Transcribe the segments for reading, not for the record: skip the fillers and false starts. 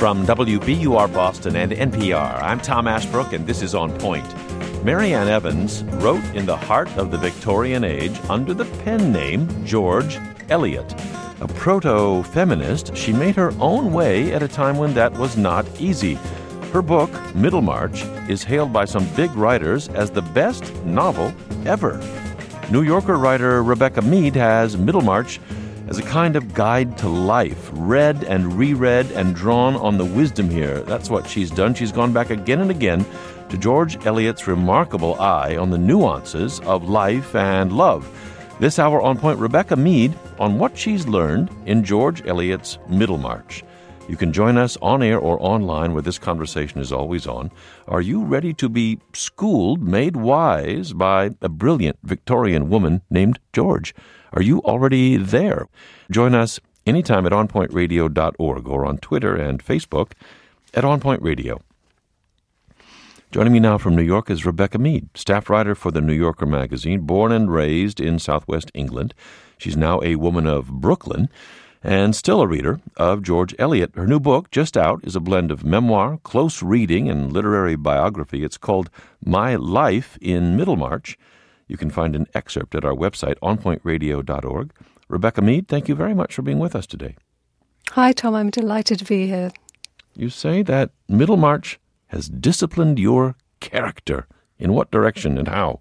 From WBUR Boston and NPR, I'm Tom Ashbrook, and this is On Point. Marianne Evans wrote in the heart of the Victorian age under the pen name George Eliot. A proto-feminist, she made her own way at a time when that was not easy. Her book, Middlemarch, is hailed by some big writers as the best novel ever. New Yorker writer Rebecca Mead has Middlemarch as a kind of guide to life, read and reread and drawn on the wisdom here. That's what she's done. She's gone back again and again to George Eliot's remarkable eye on the nuances of life and love. This hour on Point, Rebecca Mead on what she's learned in George Eliot's Middlemarch. You can join us on air or online where this conversation is always on. Are you ready to be schooled, made wise by a brilliant Victorian woman named George? Are you already there? Join us anytime at onpointradio.org or on Twitter and Facebook at On Point Radio. Joining me now from New York is Rebecca Mead, staff writer for the New Yorker magazine, born and raised in southwest England. She's now a woman of Brooklyn and still a reader of George Eliot. Her new book, just out, is a blend of memoir, close reading, and literary biography. It's called My Life in Middlemarch. You can find an excerpt at our website, onpointradio.org. Rebecca Mead, thank you very much for being with us today. Hi, Tom. I'm delighted to be here. You say that Middlemarch has disciplined your character. In what direction and how?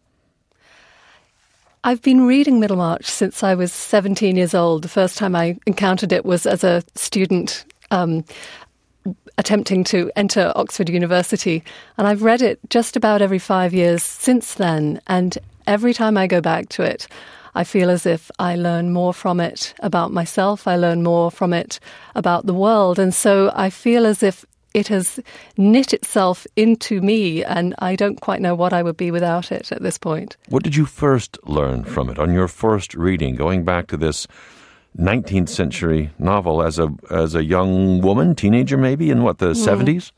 I've been reading Middlemarch since I was 17 years old. The first time I encountered it was as a student attempting to enter Oxford University. And I've read it just about every 5 years since then. And every time I go back to it, I feel as if I learn more from it about myself. I learn more from it about the world. And so I feel as if it has knit itself into me, and I don't quite know what I would be without it at this point. What did you first learn from it on your first reading, going back to this 19th century novel as a young woman, teenager maybe, in what, the 70s?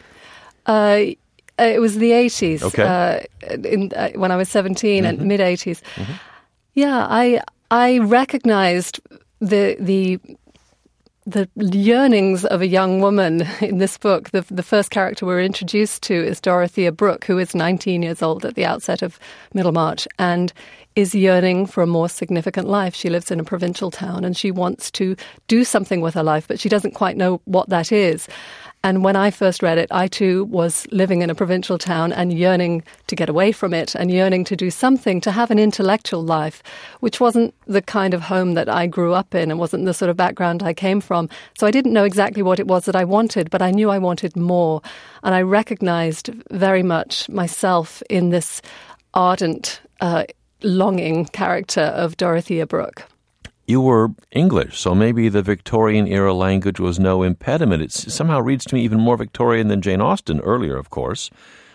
It was the 80s, okay. When I was 17 and mid-80s. Mm-hmm. Yeah, I recognized the yearnings of a young woman in this book. The first character we're introduced to is Dorothea Brooke, who is 19 years old at the outset of Middlemarch and is yearning for a more significant life. She lives in a provincial town and she wants to do something with her life, but she doesn't quite know what that is. And when I first read it, I too was living in a provincial town and yearning to get away from it and yearning to do something, to have an intellectual life, which wasn't the kind of home that I grew up in and wasn't the sort of background I came from. So I didn't know exactly what it was that I wanted, but I knew I wanted more. And I recognized very much myself in this ardent, longing character of Dorothea Brooke. You were English, so maybe the Victorian-era language was no impediment. It somehow reads to me even more Victorian than Jane Austen earlier, of course.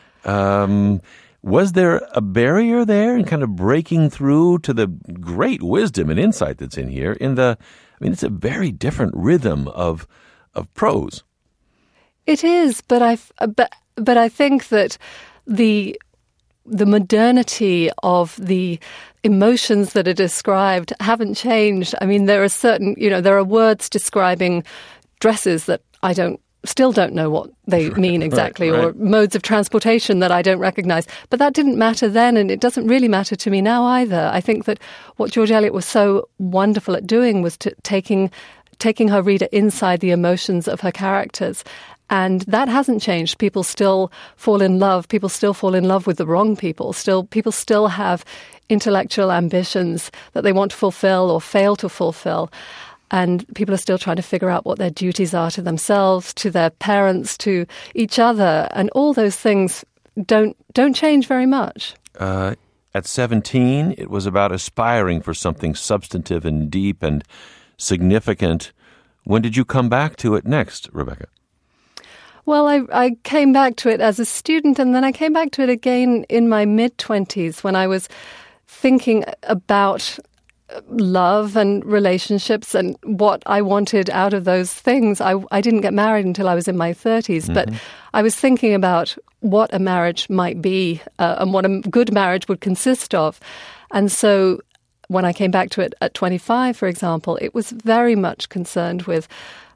Was there a barrier there in kind of breaking through to the great wisdom and insight that's in here? It's a very different rhythm of prose. It is, but I think that the modernity of the emotions that are described haven't changed. I mean, there are words describing dresses that I still don't know what they mean exactly, right. Or modes of transportation that I don't recognize. But that didn't matter then, and it doesn't really matter to me now either. I think that what George Eliot was so wonderful at doing was taking her reader inside the emotions of her characters. And that hasn't changed. People still fall in love. People still fall in love with the wrong people. People still have intellectual ambitions that they want to fulfill or fail to fulfill. And people are still trying to figure out what their duties are to themselves, to their parents, to each other. And all those things don't change very much. At 17, it was about aspiring for something substantive and deep and significant. When did you come back to it next, Rebecca? Well, I came back to it as a student, and then I came back to it again in my mid-20s when I was thinking about love and relationships and what I wanted out of those things. I didn't get married until I was in my 30s, but I was thinking about what a marriage might be and what a good marriage would consist of. And so when I came back to it at 25, for example, it was very much concerned with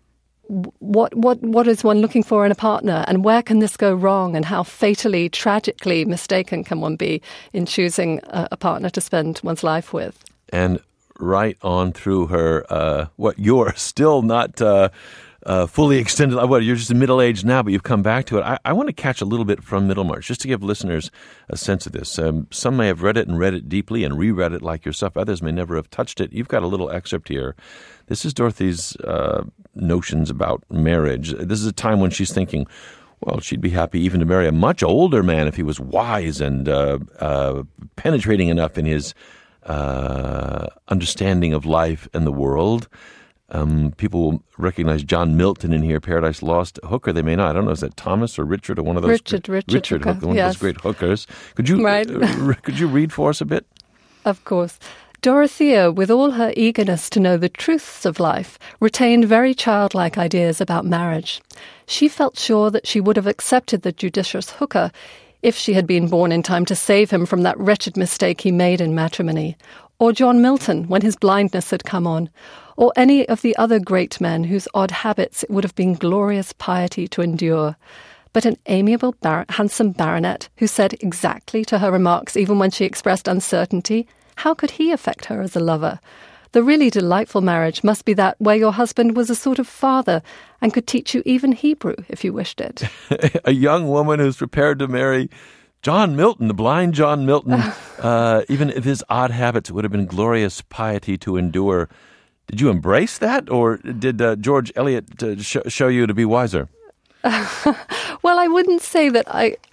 what is one looking for in a partner, and where can this go wrong, and how fatally, tragically mistaken can one be in choosing a partner to spend one's life with. And right on through her, you're still not fully extended. You're just in middle age now, but you've come back to it. I want to catch a little bit from Middlemarch, just to give listeners a sense of this. Some may have read it and read it deeply and reread it like yourself. Others may never have touched it. You've got a little excerpt here. This is Dorothy's notions about marriage. This is a time when she's thinking, well, she'd be happy even to marry a much older man if he was wise and penetrating enough in his understanding of life and the world. People will recognize John Milton in here, Paradise Lost. Hooker, they may not. I don't know, is that Thomas or Richard or one of those? Richard Hooker, one of those great hookers. Could you read for us a bit? Of course. Dorothea, with all her eagerness to know the truths of life, retained very childlike ideas about marriage. She felt sure that she would have accepted the judicious Hooker if she had been born in time to save him from that wretched mistake he made in matrimony, or John Milton when his blindness had come on, or any of the other great men whose odd habits it would have been glorious piety to endure. But an amiable, handsome baronet who said exactly to her remarks even when she expressed uncertainty, how could he affect her as a lover? The really delightful marriage must be that where your husband was a sort of father and could teach you even Hebrew if you wished it. A young woman who's prepared to marry John Milton, the blind John Milton, even if his odd habits, it would have been glorious piety to endure. Did you embrace that, or did George Eliot show you to be wiser? Well, I wouldn't say that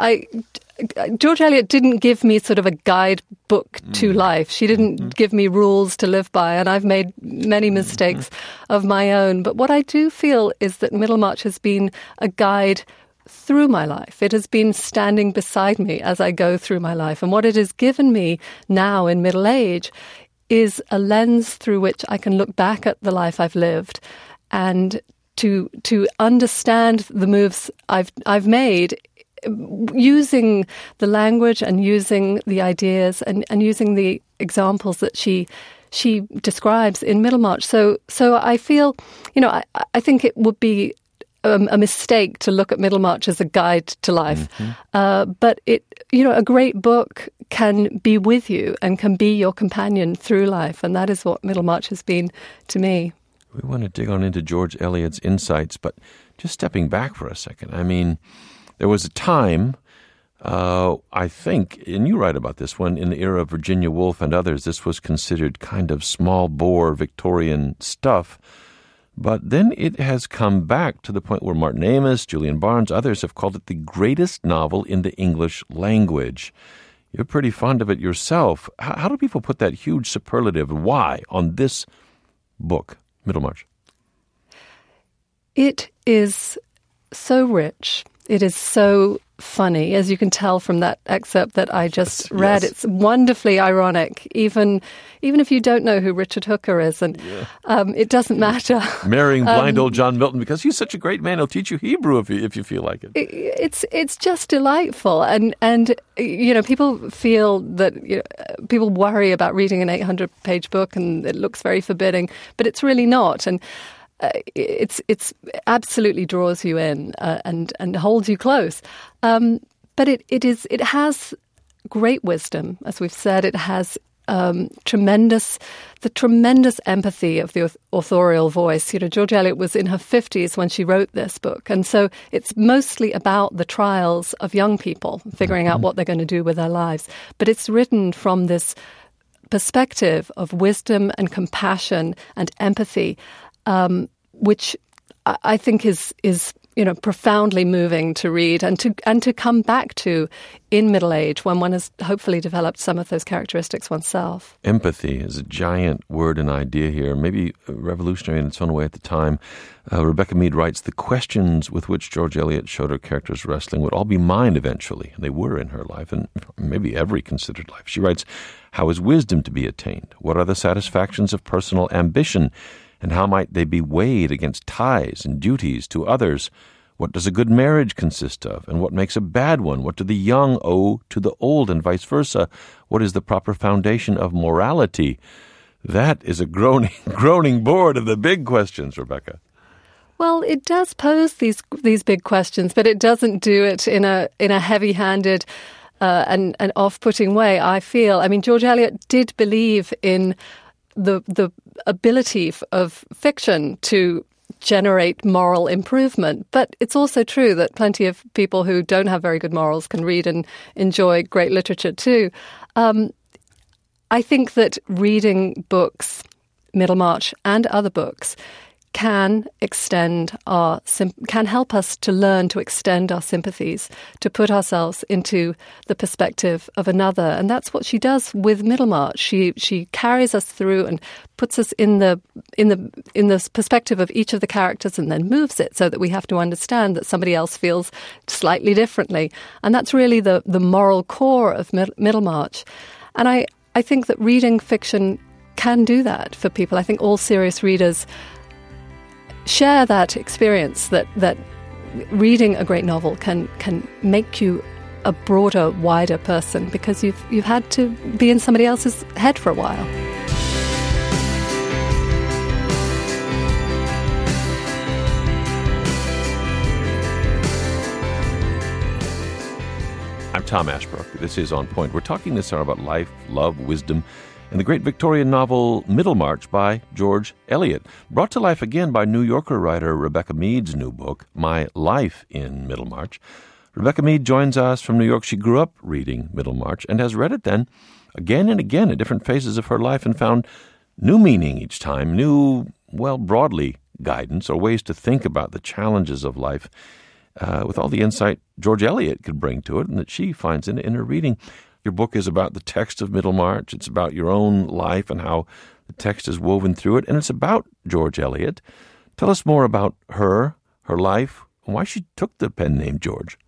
George Eliot didn't give me sort of a guidebook to life. She didn't give me rules to live by, and I've made many mistakes of my own. But what I do feel is that Middlemarch has been a guide through my life. It has been standing beside me as I go through my life. And what it has given me now in middle age is a lens through which I can look back at the life I've lived and to understand the moves I've made, using the language and using the ideas and using the examples that she describes in Middlemarch. So I feel, I think it would be a mistake to look at Middlemarch as a guide to life. But a great book can be with you and can be your companion through life. And that is what Middlemarch has been to me. We want to dig on into George Eliot's insights, but just stepping back for a second. I mean, there was a time, I think, and you write about this one, in the era of Virginia Woolf and others, this was considered kind of small bore Victorian stuff. But then it has come back to the point where Martin Amis, Julian Barnes, others have called it the greatest novel in the English language. You're pretty fond of it yourself. How do people put that huge superlative, why, on this book, Middlemarch? It is so rich. It is so funny, as you can tell from that excerpt that I just read. Yes. It's wonderfully ironic, even if you don't know who Richard Hooker is, and it doesn't matter. Marrying blind old John Milton because he's such a great man. He'll teach you Hebrew if you feel like it. It's just delightful, and people feel that people worry about reading an 800-page book and it looks very forbidding, but it's really not. And it's absolutely draws you in and holds you close. But it has great wisdom, as we've said. It has tremendous empathy of the authorial voice. George Eliot was in her 50s when she wrote this book, and so it's mostly about the trials of young people figuring out what they're going to do with their lives. But it's written from this perspective of wisdom and compassion and empathy, which I think is profoundly moving to read and to come back to in middle age when one has hopefully developed some of those characteristics oneself. Empathy is a giant word and idea here, maybe revolutionary in its own way at the time. Rebecca Mead writes, the questions with which George Eliot showed her characters wrestling would all be mine eventually, and they were in her life, and maybe every considered life. She writes, how is wisdom to be attained? What are the satisfactions of personal ambition? And how might they be weighed against ties and duties to others? What does a good marriage consist of? And what makes a bad one? What do the young owe to the old, and vice versa? What is the proper foundation of morality? That is a groaning board of the big questions, Rebecca. Well, it does pose these big questions, but it doesn't do it in a heavy-handed and off-putting way, I feel. I mean, George Eliot did believe in the ability of fiction to generate moral improvement. But it's also true that plenty of people who don't have very good morals can read and enjoy great literature too. I think that reading books, Middlemarch and other books, can help us to learn to extend our sympathies, to put ourselves into the perspective of another. And that's what she does with Middlemarch. She carries us through and puts us in the perspective of each of the characters and then moves it so that we have to understand that somebody else feels slightly differently. And that's really the moral core of Middlemarch. And I think that reading fiction can do that for people. I think all serious readers share that experience that reading a great novel can make you a broader, wider person because you've had to be in somebody else's head for a while. I'm Tom Ashbrook. This is On Point. We're talking this hour about life, love, wisdom, and the great Victorian novel Middlemarch by George Eliot, brought to life again by New Yorker writer Rebecca Mead's new book, My Life in Middlemarch. Rebecca Mead joins us from New York. She grew up reading Middlemarch and has read it then again and again at different phases of her life and found new meaning each time, new, broadly guidance or ways to think about the challenges of life with all the insight George Eliot could bring to it and that she finds in her reading. Your book is about the text of Middlemarch. It's about your own life and how the text is woven through it. And it's about George Eliot. Tell us more about her life, and why she took the pen name George.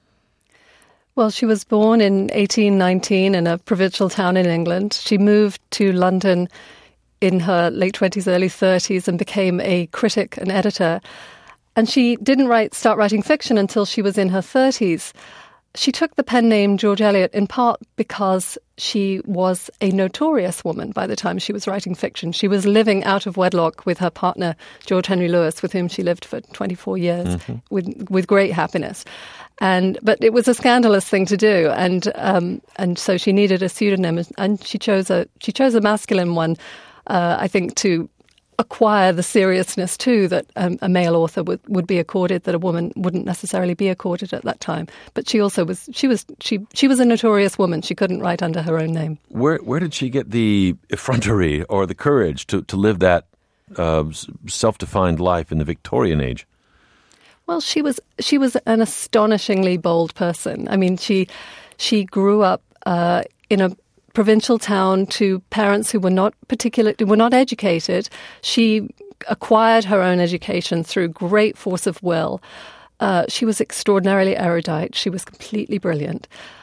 Well, she was born in 1819 in a provincial town in England. She moved to London in her late 20s, early 30s, and became a critic and editor. And she didn't start writing fiction until she was in her 30s. She took the pen name George Eliot in part because she was a notorious woman by the time she was writing fiction. She was living out of wedlock with her partner, George Henry Lewis, with whom she lived for 24 years with great happiness. But it was a scandalous thing to do, and so she needed a pseudonym, and she chose a masculine one, I think, to acquire the seriousness too that a male author would be accorded that a woman wouldn't necessarily be accorded at that time. But she also was she was a notorious woman. She couldn't write under her own name. Where did she get the effrontery or the courage to live that self-defined life in the Victorian age? Well, she was an astonishingly bold person. I mean, she grew up in a provincial town to parents who were not educated. She acquired her own education through great force of will. She was extraordinarily erudite. She was completely brilliant.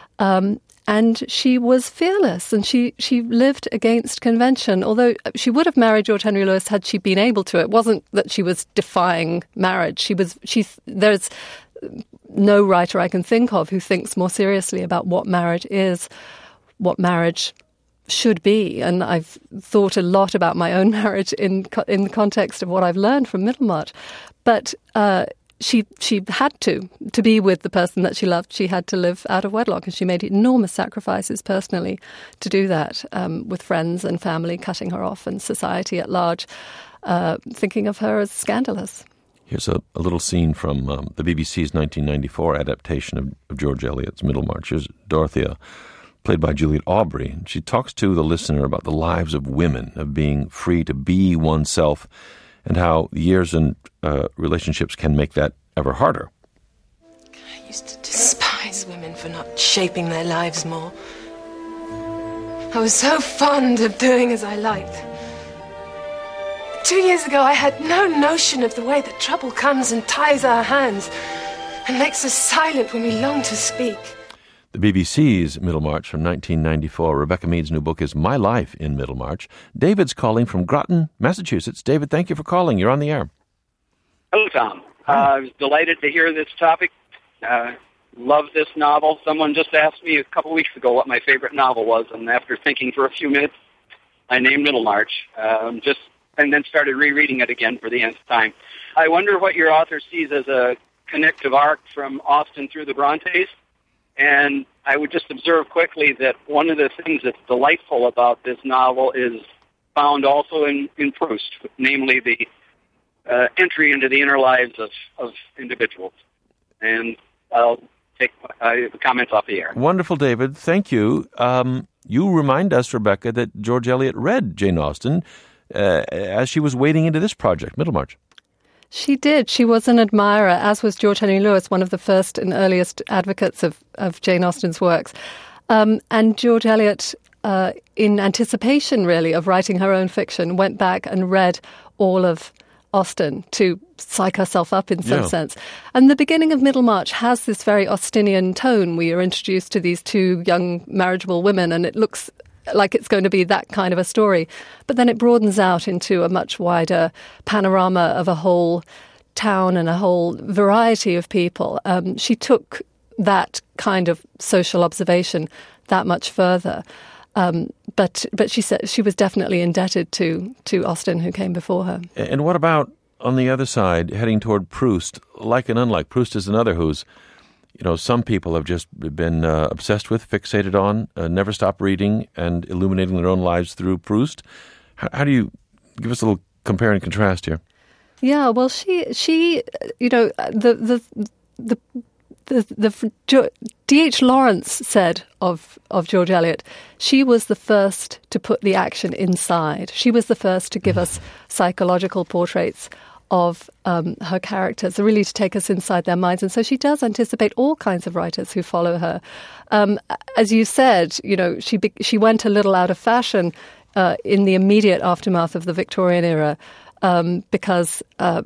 And she was fearless, and she lived against convention. Although she would have married George Henry Lewis had she been able to. It wasn't that she was defying marriage. There's no writer I can think of who thinks more seriously about what marriage is, what marriage should be. And I've thought a lot about my own marriage in the context of what I've learned from Middlemarch. But she had to be with the person that she loved. She had to live out of wedlock, and she made enormous sacrifices personally to do that, with friends and family cutting her off and society at large thinking of her as scandalous. Here's a little scene from the BBC's 1994 adaptation of George Eliot's Middlemarch. Here's Dorothea, played by Juliet Aubrey. She talks to the listener about the lives of women, of being free to be oneself, and how years and relationships can make that ever harder. I used to despise women for not shaping their lives more. I was so fond of doing as I liked. 2 years ago, I had no notion of the way that trouble comes and ties our hands and makes us silent when we long to speak. The BBC's Middlemarch from 1994. Rebecca Mead's new book is My Life in Middlemarch. David's calling from Groton, Massachusetts. David, thank you for calling. You're on the air. Hello, Tom. I was delighted to hear this topic. Love this novel. Someone just asked me a couple weeks ago what my favorite novel was, and after thinking for a few minutes, I named Middlemarch. Just and then started rereading it again for the nth time. I wonder what your author sees as a connective arc from Austen through the Brontes. And I would just observe quickly that one of the things that's delightful about this novel is found also in Proust, namely the entry into the inner lives of individuals. And I'll take comments off the air. Wonderful, David. Thank you. You remind us, Rebecca, that George Eliot read Jane Austen as she was wading into this project, Middlemarch. She did. She was an admirer, as was George Henry Lewis, one of the first and earliest advocates of Jane Austen's works. And George Eliot, in anticipation, really, of writing her own fiction, went back and read all of Austen to psych herself up in some sense. And the beginning of Middlemarch has this very Austenian tone. We are introduced to these two young marriageable women, and it looks like it's going to be that kind of a story. But then it broadens out into a much wider panorama of a whole town and a whole variety of people. She took that kind of social observation that much further. But she said she was definitely indebted to Austen, who came before her. And what about, on the other side, heading toward Proust? Like and unlike, Proust is another who's, some people have just been obsessed with, fixated on, never stop reading and illuminating their own lives through Proust. How do you give us a little compare and contrast here? Yeah, well, she D.H. Lawrence said of George Eliot, she was the first to put the action inside. She was the first to give us psychological portraits of her characters, really to take us inside their minds. And so she does anticipate all kinds of writers who follow her. As you said, she went a little out of fashion in the immediate aftermath of the Victorian era because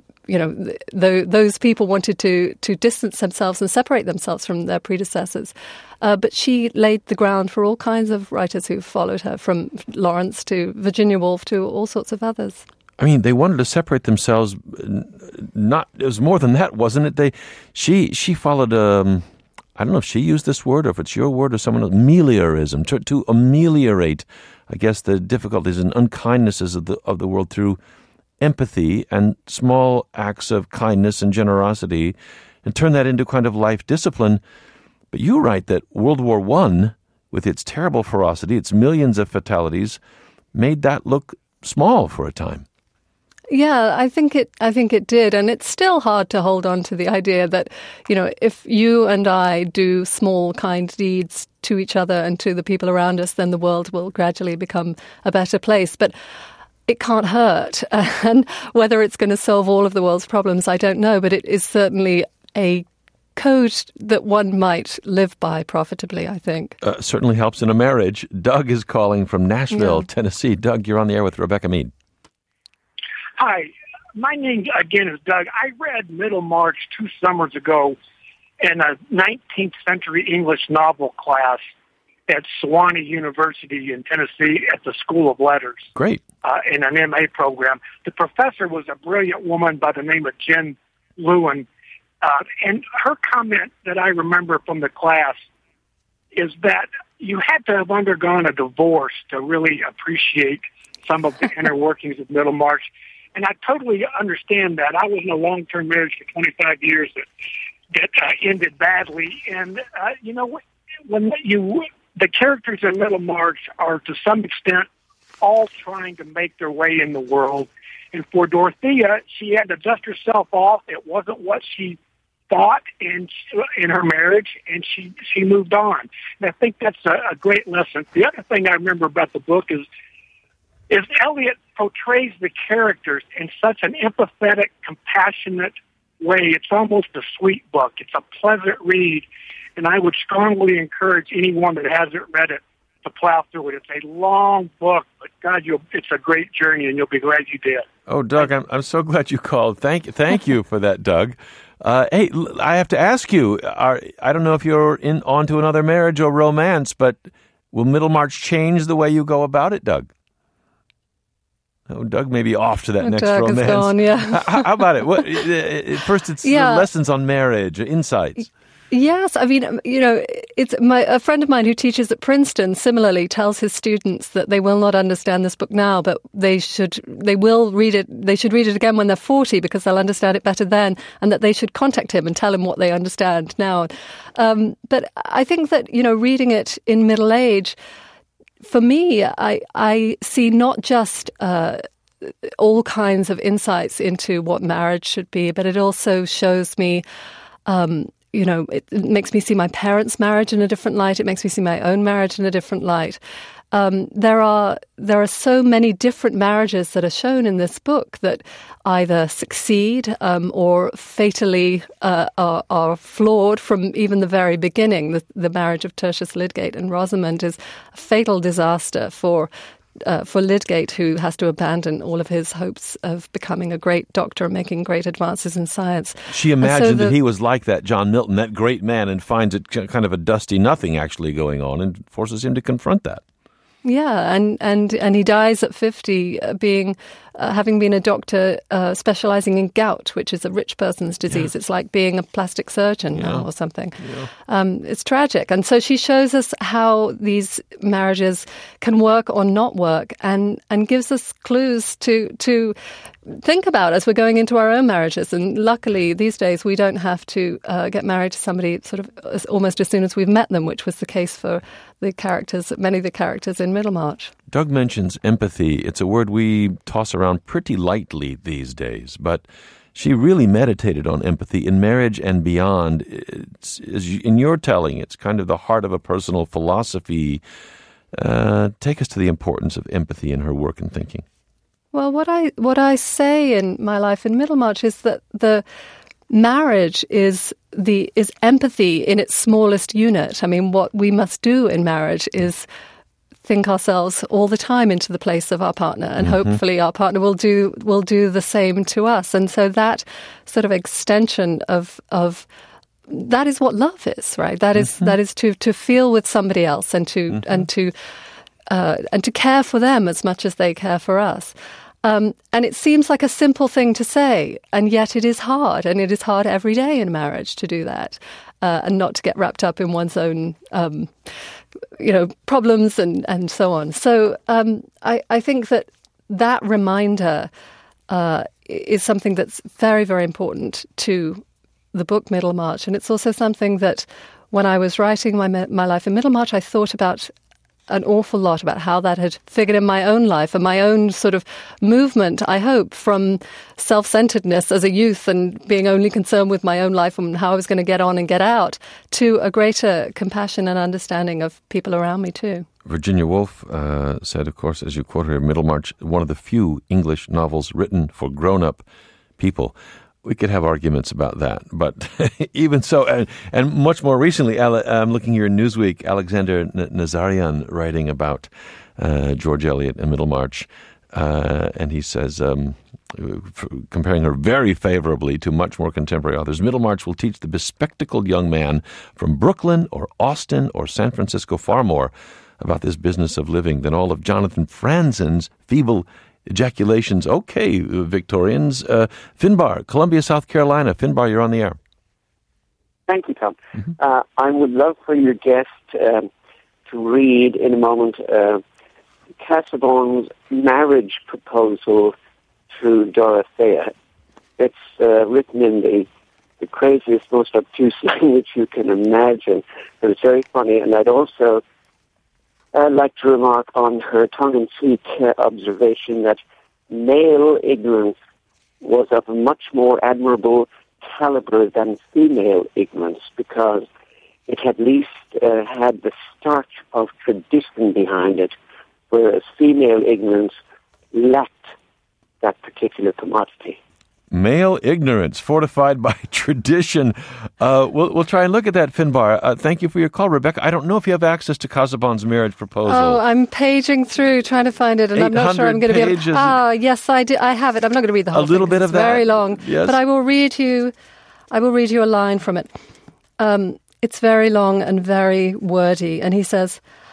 those people wanted to distance themselves and separate themselves from their predecessors. But she laid the ground for all kinds of writers who followed her, from Lawrence to Virginia Woolf to all sorts of others. I mean, they wanted to separate themselves. It was more than that, wasn't it? She followed. I don't know if she used this word or if it's your word or someone else. Meliorism, to ameliorate, I guess, the difficulties and unkindnesses of the world through empathy and small acts of kindness and generosity, and turn that into kind of life discipline. But you write that World War I, with its terrible ferocity, its millions of fatalities, made that look small for a time. Yeah, I think it did, and it's still hard to hold on to the idea that, if you and I do small kind deeds to each other and to the people around us, then the world will gradually become a better place. But it can't hurt, and whether it's going to solve all of the world's problems, I don't know, but it is certainly a code that one might live by profitably, I think. Certainly helps in a marriage. Doug is calling from Nashville, Tennessee. Doug, you're on the air with Rebecca Mead. Hi, my name again is Doug. I read Middlemarch 2 summers ago in a 19th century English novel class at Sewanee University in Tennessee at the School of Letters. Great. In an MA program. The professor was a brilliant woman by the name of Jen Lewin. And her comment that I remember from the class is that you had to have undergone a divorce to really appreciate some of the inner workings of Middlemarch. And I totally understand that. I was in a long-term marriage for 25 years that ended badly. And, when the characters in Middlemarch are to some extent all trying to make their way in the world. And for Dorothea, she had to dust herself off. It wasn't what she thought in her marriage, and she moved on. And I think that's a great lesson. The other thing I remember about the book is Eliot portrays the characters in such an empathetic, compassionate way. It's almost a sweet book. It's a pleasant read, and I would strongly encourage anyone that hasn't read it to plow through it. It's a long book, but God, it's a great journey, and you'll be glad you did. Oh, Doug, I'm so glad you called. Thank you for that, Doug. Hey, I have to ask you, I don't know if you're on to another marriage or romance, but will Middlemarch change the way you go about it, Doug? Oh, Doug may be off to that next Doug romance. Is gone, yeah. How about it? First, it's lessons on marriage, insights. Yes, I mean, it's a friend of mine who teaches at Princeton similarly tells his students that they will not understand this book now, but they will read it. They should read it again when they're 40 because they'll understand it better then, and that they should contact him and tell him what they understand now. But I think that, reading it in middle age, for me, I see not just all kinds of insights into what marriage should be, but it also shows me it makes me see my parents' marriage in a different light. It makes me see my own marriage in a different light. There are so many different marriages that are shown in this book that either succeed or fatally are flawed from even the very beginning. The marriage of Tertius Lydgate and Rosamond is a fatal disaster for Lydgate, who has to abandon all of his hopes of becoming a great doctor and making great advances in science. She imagined that he was like that John Milton, that great man, and finds it kind of a dusty nothing actually going on and forces him to confront that. Yeah, and he dies at 50, having been a doctor specializing in gout, which is a rich person's disease. Yeah. It's like being a plastic surgeon now or something. Yeah. It's tragic. And so she shows us how these marriages can work or not work, and gives us clues to think about as we're going into our own marriages. And luckily, these days, we don't have to get married to somebody sort of almost as soon as we've met them, which was the case for many of the characters in Middlemarch. Doug mentions empathy. It's a word we toss around pretty lightly these days, but she really meditated on empathy in Marriage and Beyond. In your telling, it's kind of the heart of a personal philosophy. Take us to the importance of empathy in her work and thinking. Well, what I say in My Life in Middlemarch is that the marriage is empathy in its smallest unit. I mean, what we must do in marriage is think ourselves all the time into the place of our partner, and hopefully our partner will do the same to us. And so that sort of extension of that is what love is, right? That is to feel with somebody else and to care for them as much as they care for us. And it seems like a simple thing to say, and yet it is hard, and it is hard every day in marriage to do that, and not to get wrapped up in one's own, problems and so on. So I think that reminder is something that's very, very important to the book Middlemarch, and it's also something that when I was writing my Life in Middlemarch, I thought about an awful lot about how that had figured in my own life and my own sort of movement, I hope, from self-centeredness as a youth and being only concerned with my own life and how I was going to get on and get out, to a greater compassion and understanding of people around me too. Virginia Woolf said, of course, as you quote her, Middlemarch, one of the few English novels written for grown-up people. We could have arguments about that, but even so, and much more recently, I'm looking here in Newsweek, Alexander Nazarian writing about George Eliot and Middlemarch, and he says, comparing her very favorably to much more contemporary authors, Middlemarch will teach the bespectacled young man from Brooklyn or Austin or San Francisco far more about this business of living than all of Jonathan Franzen's feeble ejaculations. Okay, Victorians. Finbar, Columbia, South Carolina. Finbar, you're on the air. Thank you, Tom. I would love for your guest to read in a moment Casaubon's marriage proposal to Dorothea. It's written in the craziest, most obtuse language you can imagine, but it's very funny. And I'd also like to remark on her tongue-in-cheek observation that male ignorance was of a much more admirable caliber than female ignorance, because it at least had the starch of tradition behind it, whereas female ignorance lacked that particular commodity. Male ignorance fortified by tradition. We'll try and look at that, Finbar. Thank you for your call, Rebecca. I don't know if you have access to Casaubon's marriage proposal. Oh, I'm paging through trying to find it, and I'm not sure I'm going to be able to. Yes, I do. I have it. I'm not going to read the whole thing. A little bit of that. It's very long. Yes. But I will read you a line from it. It's very long and very wordy, and he says,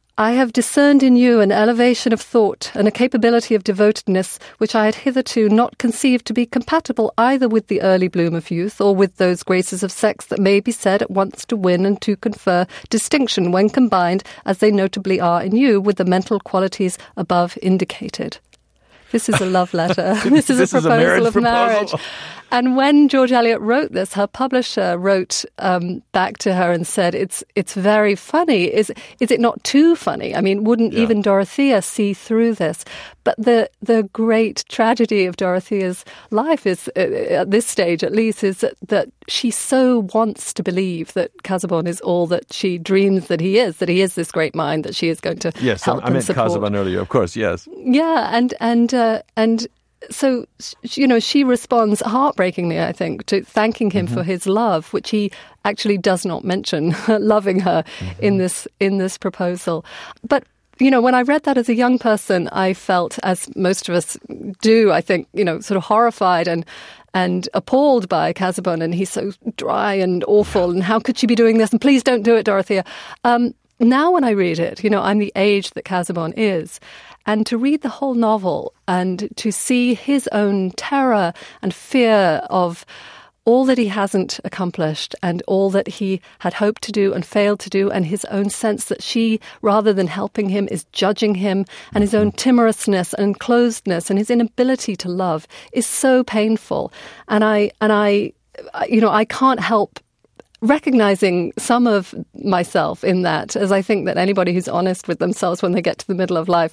I have discerned in you an elevation of thought and a capability of devotedness which I had hitherto not conceived to be compatible either with the early bloom of youth or with those graces of sex that may be said at once to win and to confer distinction when combined, as they notably are in you, with the mental qualities above indicated. This is a love letter. This is a proposal of marriage. And when George Eliot wrote this, her publisher wrote back to her and said, "It's very funny. Is it not too funny? I mean, wouldn't even Dorothea see through this?" But the great tragedy of Dorothea's life is, at this stage at least, is that she so wants to believe that Casaubon is all that she dreams that he is this great mind that she is going to help and support. Yes, I meant Casaubon earlier, of course, yes. Yeah, and so, she responds heartbreakingly, I think, to thanking him for his love, which he actually does not mention, loving her in this proposal. But, when I read that as a young person, I felt, as most of us do, I think, sort of horrified and appalled by Casaubon, and he's so dry and awful, and how could she be doing this? And please don't do it, Dorothea. Now when I read it, I'm the age that Casaubon is. And to read the whole novel and to see his own terror and fear of all that he hasn't accomplished and all that he had hoped to do and failed to do, and his own sense that she, rather than helping him, is judging him, and his own timorousness and closedness and his inability to love is so painful. And I can't help recognizing some of myself in that, as I think that anybody who's honest with themselves when they get to the middle of life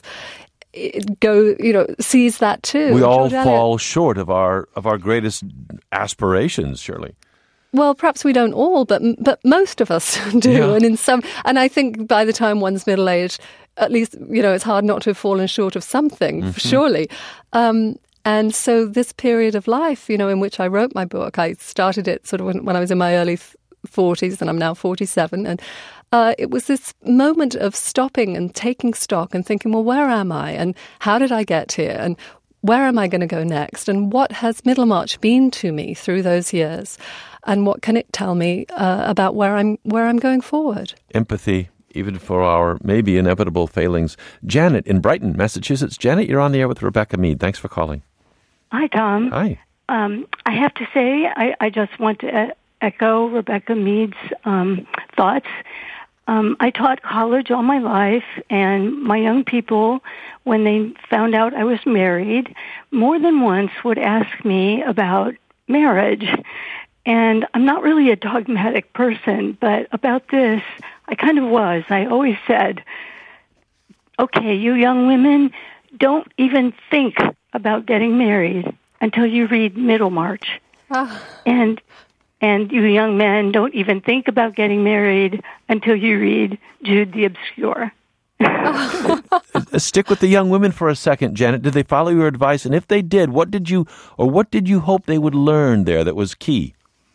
sees that too. We all fall short of our greatest aspirations, surely. Well, perhaps we don't all, but most of us do. Yeah. And I think by the time one's middle aged, at least it's hard not to have fallen short of something, surely. And so this period of life, in which I wrote my book, I started it sort of when I was in my early 40s, and I'm now 47, and it was this moment of stopping and taking stock and thinking, well, where am I, and how did I get here, and where am I going to go next, and what has Middlemarch been to me through those years, and what can it tell me about where I'm going forward? Empathy, even for our maybe inevitable failings. Janet in Brighton, Massachusetts. Janet, you're on the air with Rebecca Mead. Thanks for calling. Hi, Tom. Hi. I have to say, I just want to echo Rebecca Mead's thoughts. I taught college all my life, and my young people, when they found out I was married, more than once would ask me about marriage. And I'm not really a dogmatic person, but about this, I kind of was. I always said, okay, you young women, don't even think about getting married until you read Middlemarch. And you young men, don't even think about getting married until you read Jude the Obscure. Stick with the young women for a second, Janet. Did they follow your advice? And if they did, what did you hope they would learn there that was key?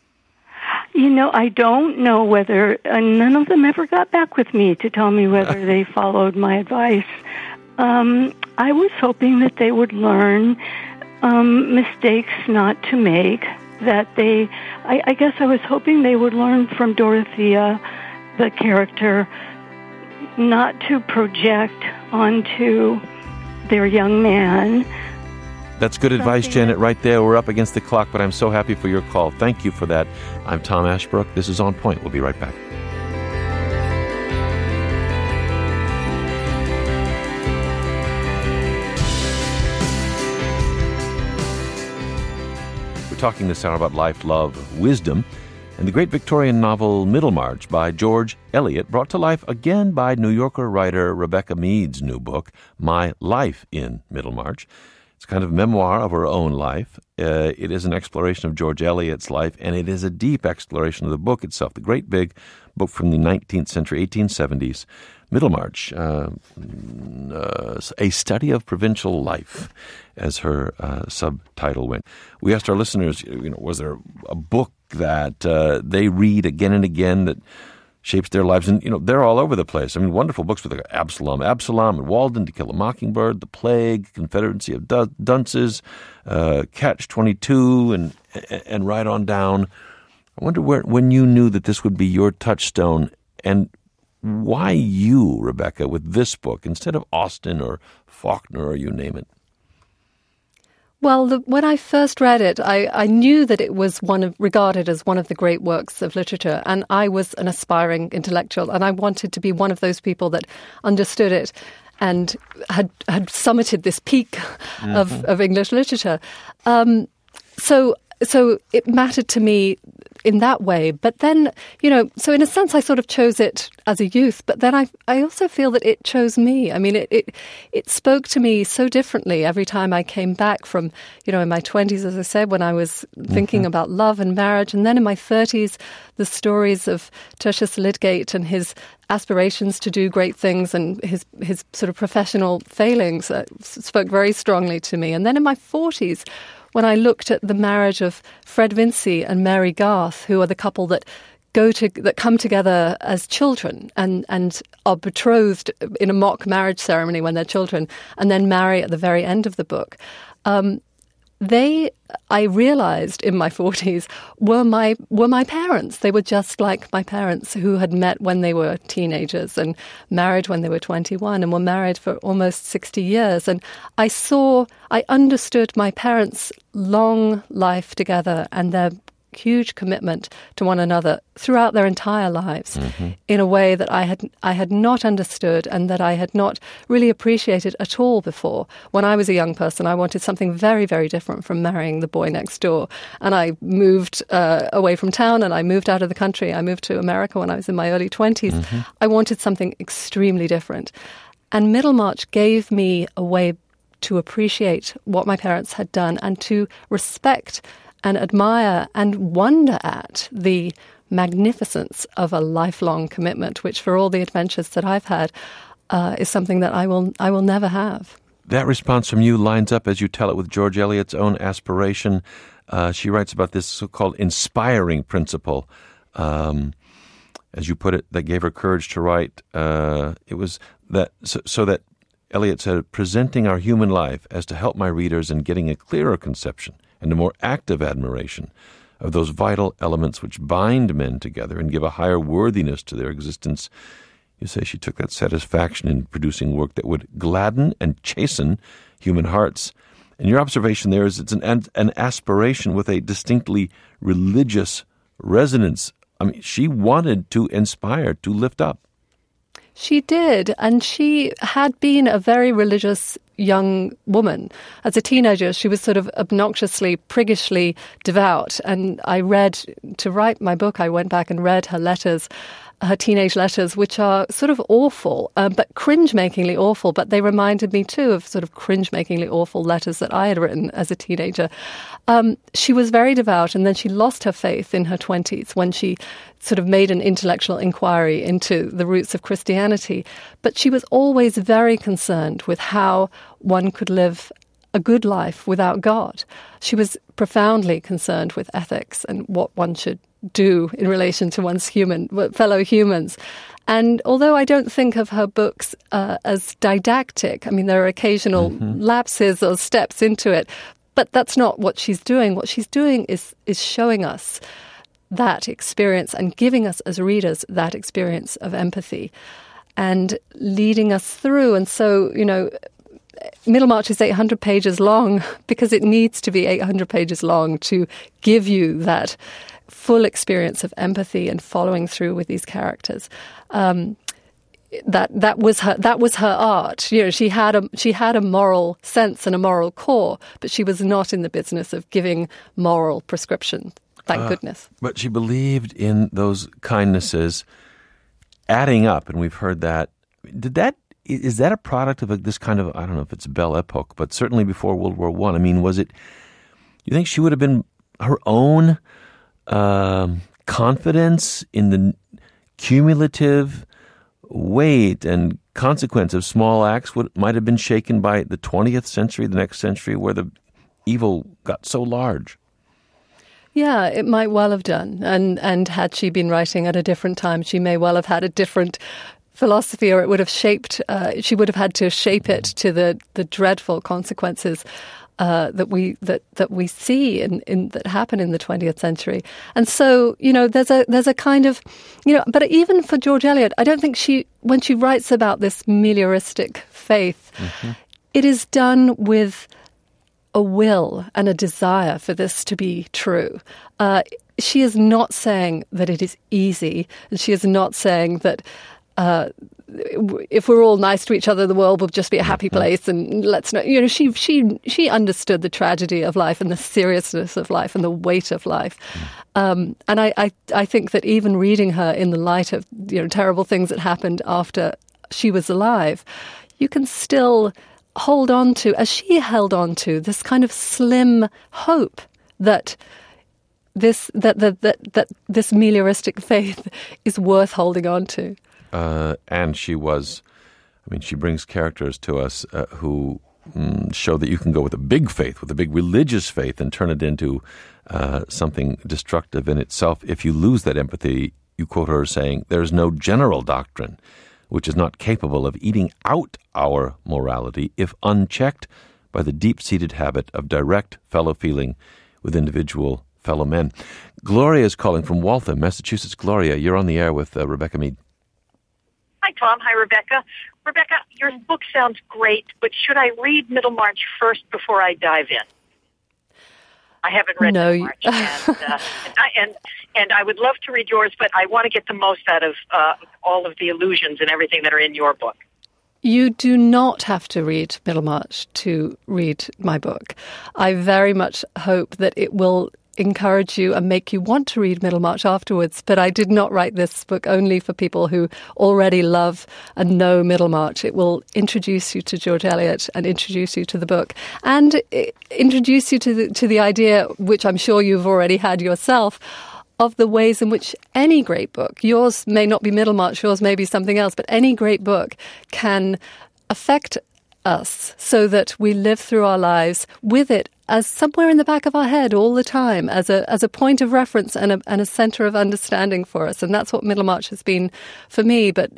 I don't know whether, none of them ever got back with me to tell me whether they followed my advice. I was hoping that they would learn mistakes not to make, I guess I was hoping they would learn from Dorothea, the character, not to project onto their young man. That's good advice, Janet, right there. We're up against the clock, but I'm so happy for your call. Thank you for that. I'm Tom Ashbrook. This is On Point. We'll be right back. Talking this hour about life, love, wisdom, and the great Victorian novel Middlemarch by George Eliot, brought to life again by New Yorker writer Rebecca Mead's new book, My Life in Middlemarch. It's kind of memoir of her own life. It is an exploration of George Eliot's life, and it is a deep exploration of the book itself, the great big book from the 19th century, 1870s, Middlemarch, a study of provincial life, as her subtitle went. We asked our listeners, was there a book that they read again and again that shapes their lives? And, they're all over the place. I mean, wonderful books with Absalom and Walden, To Kill a Mockingbird, The Plague, Confederacy of Dunces, Catch-22, and right on down. I wonder when you knew that this would be your touchstone, and Why you, Rebecca, with this book instead of Austen or Faulkner or you name it? Well, when I first read it, I knew that it was regarded as one of the great works of literature, and I was an aspiring intellectual, and I wanted to be one of those people that understood it and had summited this peak of English literature. So it mattered to me in that way. But then, so in a sense I sort of chose it as a youth, but then I also feel that it chose me. I mean, it spoke to me so differently every time I came back from, in my 20s, as I said, when I was thinking about love and marriage, and then in my 30s, the stories of Tertius Lydgate and his aspirations to do great things and his sort of professional failings spoke very strongly to me. And then in my 40s, when I looked at the marriage of Fred Vincy and Mary Garth, who are the couple that come together as children and are betrothed in a mock marriage ceremony when they're children, and then marry at the very end of the book. I realized in my 40s, were my parents. They were just like my parents, who had met when they were teenagers and married when they were 21 and were married for almost 60 years. And I understood my parents' long life together and their huge commitment to one another throughout their entire lives in a way that I had not understood and that I had not really appreciated at all before. When I was a young person, I wanted something very, very different from marrying the boy next door. And I moved away from town and I moved out of the country. I moved to America when I was in my early 20s. I wanted something extremely different. And Middlemarch gave me a way to appreciate what my parents had done and to respect and admire and wonder at the magnificence of a lifelong commitment, which for all the adventures that I've had is something that I will never have. That response from you lines up as you tell it with George Eliot's own aspiration. She writes about this so-called inspiring principle, as you put it, that gave her courage to write. It was that so that Eliot said, presenting our human life as to help my readers in getting a clearer conception and a more active admiration of those vital elements which bind men together and give a higher worthiness to their existence. You say she took that satisfaction in producing work that would gladden and chasten human hearts. And your observation there is it's an aspiration with a distinctly religious resonance. I mean, she wanted to inspire, to lift up. She did, and she had been a very religious young woman. As a teenager, she was sort of obnoxiously, priggishly devout, and to write my book, I went back and read her letters, her teenage letters, which are sort of awful, but cringe-makingly awful, but they reminded me too of sort of cringe-makingly awful letters that I had written as a teenager. She was very devout, and then she lost her faith in her 20s when she sort of made an intellectual inquiry into the roots of Christianity. But she was always very concerned with how one could live a good life without God. She was profoundly concerned with ethics and what one should do in relation to one's fellow humans. And although I don't think of her books as didactic, I mean, there are occasional lapses or steps into it, but that's not what she's doing. What she's doing is showing us that experience and giving us as readers that experience of empathy and leading us through. And so, Middlemarch is 800 pages long because it needs to be 800 pages long to give you that full experience of empathy and following through with these characters. That was her art. She had a moral sense and a moral core, but she was not in the business of giving moral prescriptions. Thank goodness. But she believed in those kindnesses adding up, and we've heard that. Is that a product of this kind of, I don't know if it's Belle Epoque, but certainly before World War I? I mean, you think she would have been her own confidence in the cumulative weight and consequence of small acts might have been shaken by the 20th century, the next century, where the evil got so large? Yeah, it might well have done. And had she been writing at a different time, she may well have had a different philosophy, or it would have shaped, she would have had to shape it to the dreadful consequences that we see in that happen in the 20th century. And so, there's a kind of, but even for George Eliot, I don't think when she writes about this melioristic faith, it is done with a will and a desire for this to be true. She is not saying that it is easy, and she is not saying that if we're all nice to each other, the world will just be a happy place. And let's not, she understood the tragedy of life and the seriousness of life and the weight of life. And I think that even reading her in the light of terrible things that happened after she was alive, you can still hold on to, as she held on to, this kind of slim hope that this melioristic faith is worth holding on to. And she brings characters to us who show that you can go with a big faith, with a big religious faith, and turn it into something destructive in itself. If you lose that empathy, you quote her saying, "There is no general doctrine which is not capable of eating out our morality if unchecked by the deep-seated habit of direct fellow-feeling with individual fellow men." Gloria is calling from Waltham, Massachusetts. Gloria, you're on the air with Rebecca Mead. Hi, Tom. Hi, Rebecca. Rebecca, your book sounds great, but should I read Middlemarch first before I dive in? I haven't read Middlemarch, and I would love to read yours, but I want to get the most out of all of the allusions and everything that are in your book. You do not have to read Middlemarch to read my book. I very much hope that it will encourage you and make you want to read Middlemarch afterwards. But I did not write this book only for people who already love and know Middlemarch. It will introduce you to George Eliot and introduce you to the book and introduce you to the idea, which I'm sure you've already had yourself, of the ways in which any great book, yours may not be Middlemarch, yours may be something else, but any great book can affect us so that we live through our lives with it as somewhere in the back of our head all the time, as a point of reference and a center of understanding for us. And that's what Middlemarch has been for me. But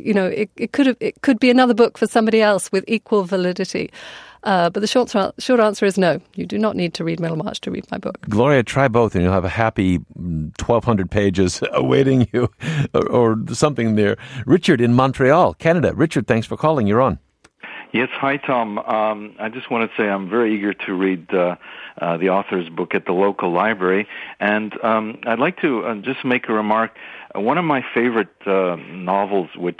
it could be another book for somebody else with equal validity. But the short answer is no. You do not need to read Middlemarch to read my book. Gloria, try both, and you'll have a happy 1,200 pages awaiting you, or something there. Richard in Montreal, Canada. Richard, thanks for calling. You're on. Yes, hi, Tom. I just want to say I'm very eager to read the author's book at the local library. And I'd like to just make a remark. One of my favorite novels, which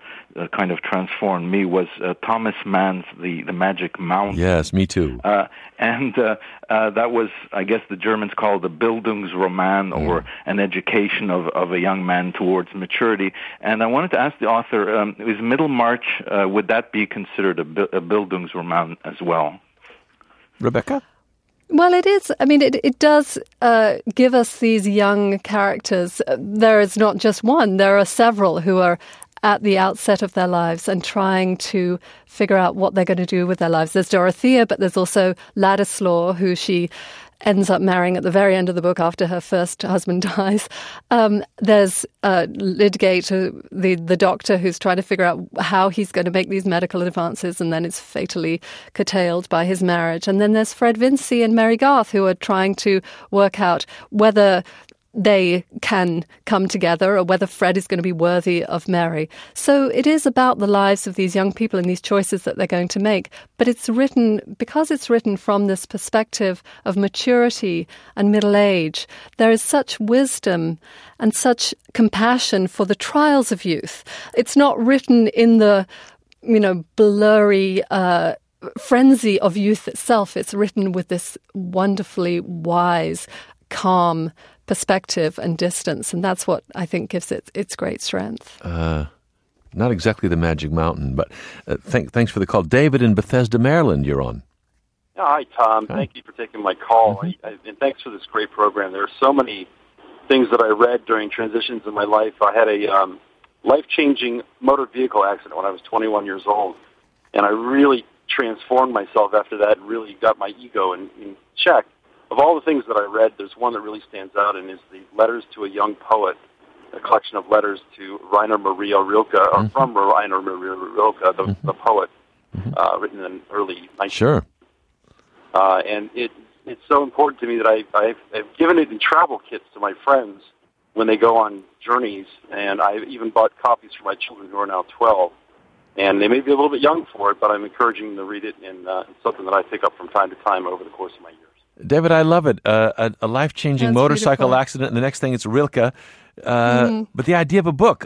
kind of transformed me, was Thomas Mann's The Magic Mountain. Yes, me too. And that was, I guess the Germans call it the Bildungsroman, or an education of a young man towards maturity. And I wanted to ask the author, is Middlemarch, would that be considered a Bildungsroman as well? Rebecca? Well, it is. I mean, it does give us these young characters. There is not just one. There are several who are at the outset of their lives and trying to figure out what they're going to do with their lives. There's Dorothea, but there's also Ladislaw, who she ends up marrying at the very end of the book after her first husband dies. There's Lydgate, the doctor, who's trying to figure out how he's going to make these medical advances, and then is fatally curtailed by his marriage. And then there's Fred Vincy and Mary Garth, who are trying to work out whether they can come together or whether Fred is going to be worthy of Mary. So it is about the lives of these young people and these choices that they're going to make. But because it's written from this perspective of maturity and middle age, there is such wisdom and such compassion for the trials of youth. It's not written in the, blurry frenzy of youth itself. It's written with this wonderfully wise, calm perspective and distance, and that's what I think gives it its great strength. Not exactly the Magic Mountain, but thanks for the call. David in Bethesda, Maryland, you're on. Hi, Tom. Hi. Thank you for taking my call, and thanks for this great program. There are so many things that I read during transitions in my life. I had a life-changing motor vehicle accident when I was 21 years old, and I really transformed myself after that and really got my ego in check. Of all the things that I read, there's one that really stands out, and is the Letters to a Young Poet, a collection of letters to Rainer Maria Rilke, or from Rainer Maria Rilke, the poet, written in early 19th. Sure. And it's so important to me that I've given it in travel kits to my friends when they go on journeys, and I've even bought copies for my children who are now 12. And they may be a little bit young for it, but I'm encouraging them to read it, and it's something that I pick up from time to time over the course of my years. David, I love it. A life-changing motorcycle beautiful. accident, and the next thing it's Rilke. But the idea of a book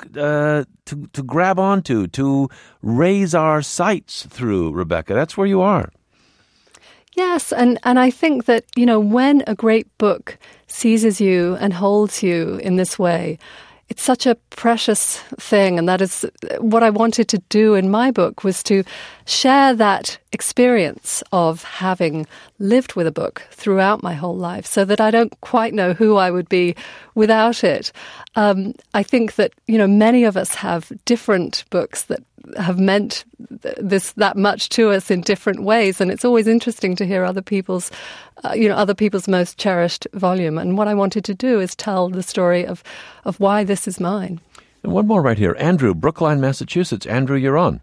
to grab onto, to raise our sights through, Rebecca, that's where you are. Yes, and I think that, when a great book seizes you and holds you in this way, it's such a precious thing, and that is what I wanted to do in my book, was to share that experience of having lived with a book throughout my whole life, so that I don't quite know who I would be without it. I think that, many of us have different books that have meant that much to us in different ways, and it's always interesting to hear other people's most cherished volume. And what I wanted to do is tell the story of why this is mine. And one more right here. Andrew, Brookline, Massachusetts. Andrew, you're on.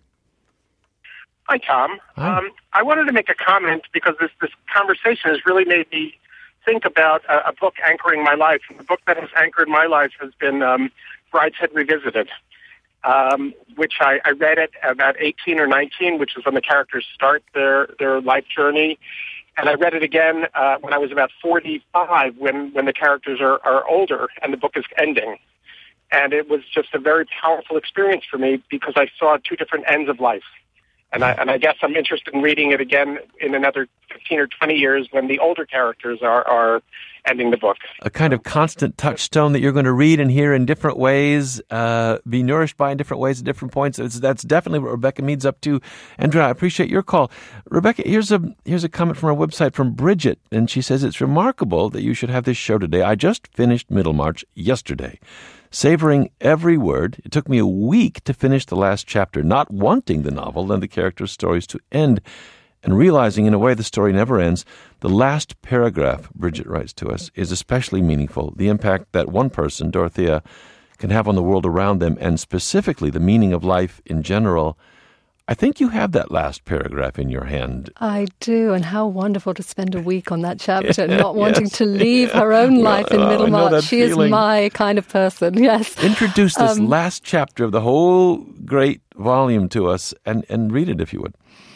Hi, Tom. Hi. I wanted to make a comment because this conversation has really made me think about a book anchoring my life. And the book that has anchored my life has been Brideshead Revisited, which I read at about 18 or 19, which is when the characters start their life journey. And I read it again when I was about 45, when the characters are older and the book is ending. And it was just a very powerful experience for me because I saw two different ends of life. And I guess I'm interested in reading it again in another 15 or 20 years when the older characters are ending the book. A kind of constant touchstone that you're going to read and hear in different ways, be nourished by in different ways at different points. That's definitely what Rebecca Mead's up to. Andrew, I appreciate your call. Rebecca, here's a comment from our website from Bridget, and she says, it's remarkable that you should have this show today. I just finished Middlemarch yesterday. Savoring every word, it took me a week to finish the last chapter, not wanting the novel and the characters' stories to end, and realizing in a way the story never ends. The last paragraph, Bridget writes to us, is especially meaningful. The impact that one person, Dorothea, can have on the world around them, and specifically the meaning of life in general. I think you have that last paragraph in your hand. I do, and how wonderful to spend a week on that chapter, not wanting to leave her own life in Middlemarch. She is my kind of person, yes. Introduce this last chapter of the whole great volume to us, and read it if you would.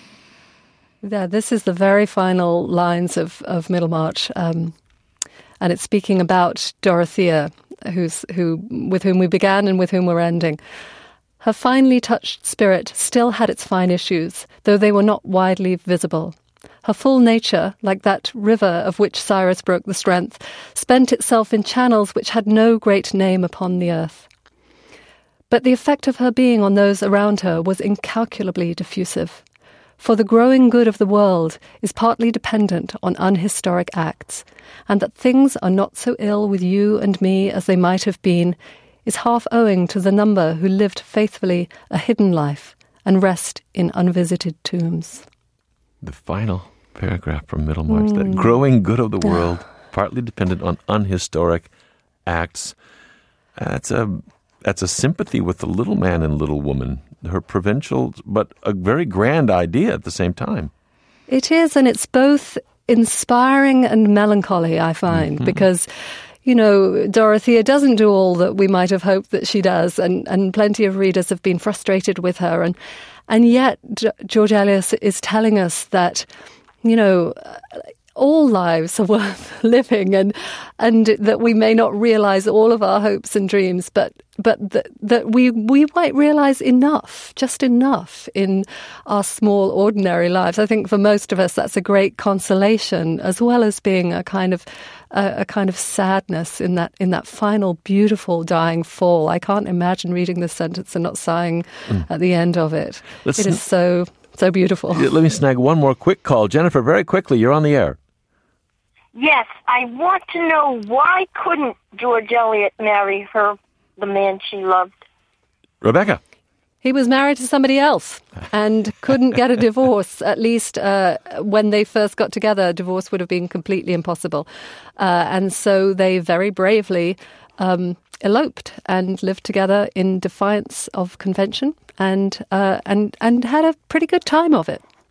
Yeah, this is the very final lines of Middlemarch, and it's speaking about Dorothea, with whom we began and with whom we're ending. Her finely touched spirit still had its fine issues, though they were not widely visible. Her full nature, like that river of which Cyrus broke the strength, spent itself in channels which had no great name upon the earth. But the effect of her being on those around her was incalculably diffusive. For the growing good of the world is partly dependent on unhistoric acts, and that things are not so ill with you and me as they might have been is half owing to the number who lived faithfully a hidden life and rest in unvisited tombs. The final paragraph from Middlemarch, that growing good of the world, partly dependent on unhistoric acts. That's a sympathy with the little man and little woman, her provincial, but a very grand idea at the same time. It is, and it's both inspiring and melancholy, I find, because Dorothea doesn't do all that we might have hoped that she does, and plenty of readers have been frustrated with her. And yet, George Eliot is telling us that, all lives are worth living, and that we may not realize all of our hopes and dreams, but that we might realize just enough in our small, ordinary lives. I think for most of us, that's a great consolation, as well as being a kind of sadness in that final, beautiful dying fall. I can't imagine reading this sentence and not sighing at the end of it. It is so beautiful. Let me snag one more quick call. Jennifer, very quickly, you're on the air. Yes, I want to know, why couldn't George Eliot marry the man she loved? Rebecca. He was married to somebody else and couldn't get a divorce. At least when they first got together, a divorce would have been completely impossible. And so they very bravely eloped and lived together in defiance of convention and had a pretty good time of it.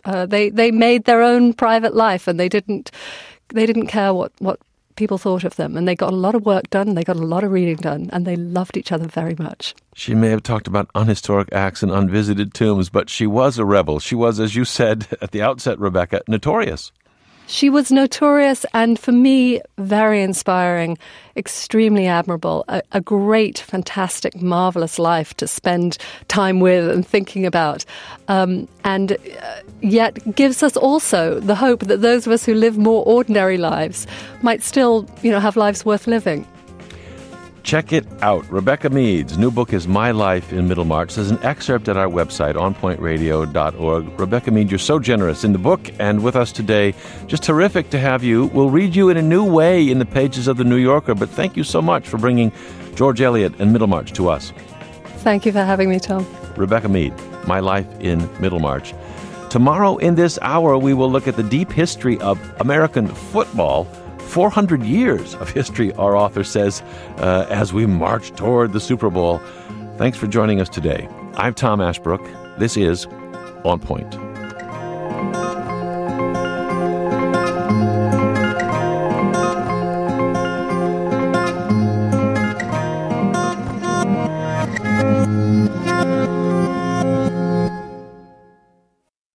They made their own private life, and they didn't care what people thought of them, and they got a lot of work done, they got a lot of reading done, and they loved each other very much. She may have talked about unhistoric acts and unvisited tombs, but she was a rebel. She was, as you said at the outset, Rebecca, notorious. She was notorious and, for me, very inspiring, extremely admirable, a great, fantastic, marvelous life to spend time with and thinking about, and yet gives us also the hope that those of us who live more ordinary lives might still, have lives worth living. Check it out. Rebecca Mead's new book is My Life in Middlemarch. There's an excerpt at our website, onpointradio.org. Rebecca Mead, you're so generous in the book and with us today. Just terrific to have you. We'll read you in a new way in the pages of The New Yorker, but thank you so much for bringing George Eliot and Middlemarch to us. Thank you for having me, Tom. Rebecca Mead, My Life in Middlemarch. Tomorrow in this hour, we will look at the deep history of American football. 400 years of history, our author says, as we march toward the Super Bowl. Thanks for joining us today. I'm Tom Ashbrook. This is On Point.